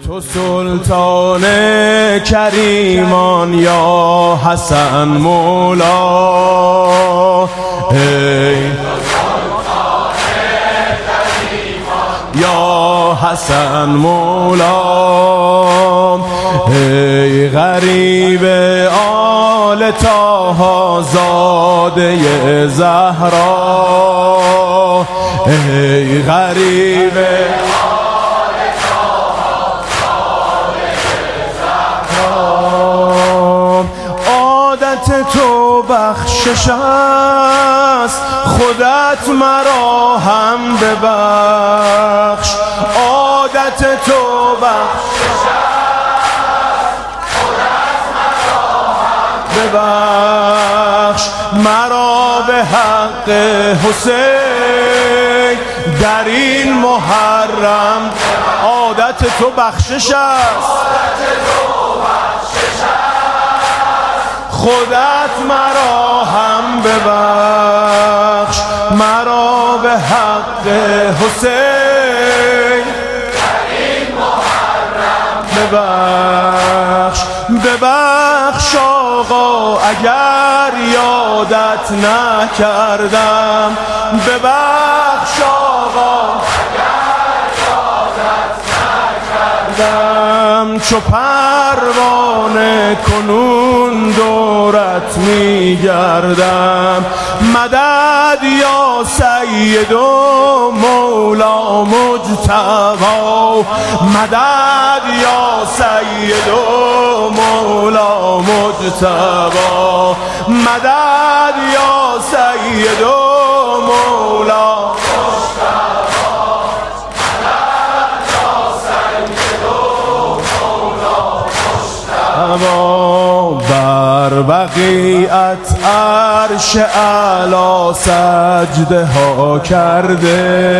تو سلطان کریمان یا حسن مولا، ای یا حسن مولا، ای غریب آل طه زاده زهرا، ای غریب آل طه زاده زهرا. عادت تو بخشش است، خودت مرا هم ببخش. عادت تو بخشش است، خودت مرا هم ببخش. مرا به حق حسین در این محرم. عادت تو بخشش است، خودت مرا هم ببخش. مرا به حق حسین در این محرم ببخش. ببخش آقا اگر یادت نکردم، ببخش آقا اگر یادت نکردم. چو پروانه کنون دورت میگردم. مدد یا سید و مولا مجتبی، مدد یا سید و مولا مجتبی، مدد یا سید و مولا بر بقیت عرش اعلی سجده ها کرده،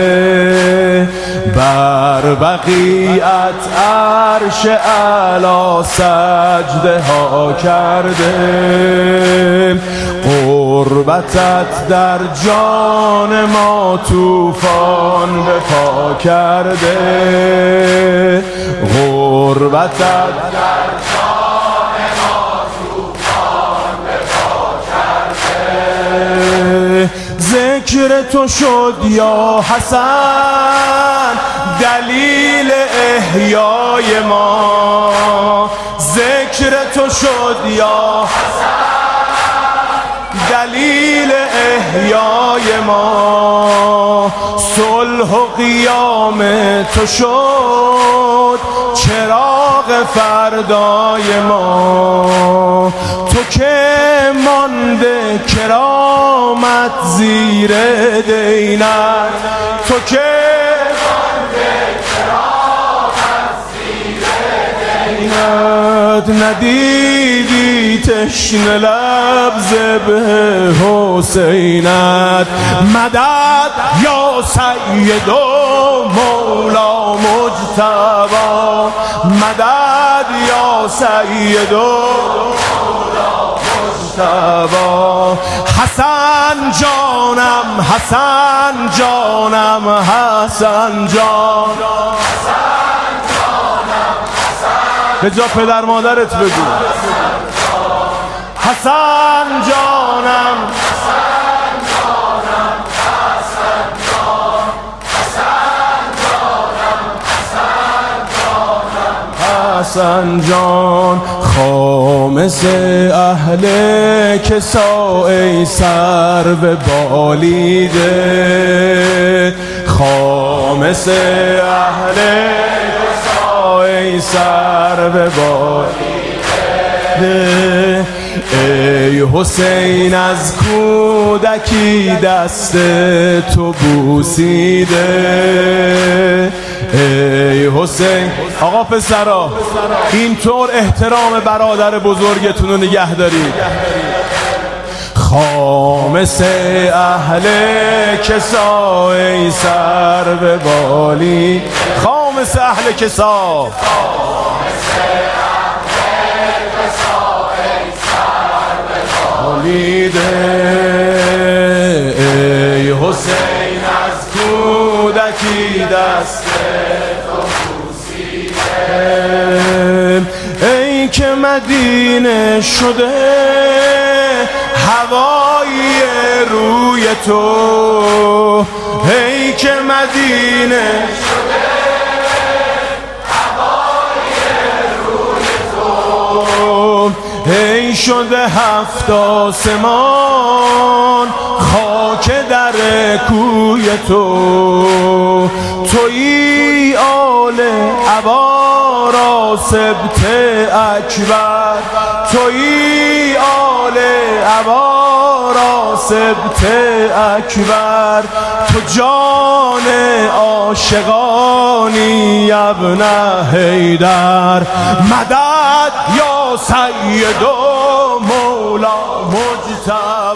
بر بقیت عرش اعلی سجده ها کرده. قربتت در جان ما طوفان به پا کرده، قربتت در ذکر تو شد یا حسن دلیل احیای ما. ذکر تو شد یا حسن دلیل احیای ما. صلح و قیام تو شد چراغ فردای ما. تو که مانده کرامت زیر دینت، تو که مانده کرامت زیر دینت. ندیدی تشنه لب ذبح حسینت. مدد یا سید و مولا مجتبی، مدد یا سید و حسن جانم، حسن جانم، حسن جان، به جا پدر مادرت بگو حسن جانم، حسن جانم، حسن جان، حسن جانم، حسن جانم، حسن جان. خامس اهل کسا ای سرو بالیده، خامس اهل کسا ای سرو بالیده. ای حسین از کودکی دست تو بوسیده، ای حسین. آقا پسرا اینطور احترام برادر بزرگتون رو نگه دارید. خامس اهل کسا ای سرو بالی، خامس اهل کسا، ای حسین از کودکی دست تو بوسیده. مدینه شده هوای روی تو، ای که مدینه شده هوای روی تو، ای شده هفت آسمان خاک در کوی تو، تویی آل عبا سبت اکبر، تویی آل عبا سبت اکبر، تو جان عاشقانی ابن حیدر، مدد یا سید و مولا مجتبی.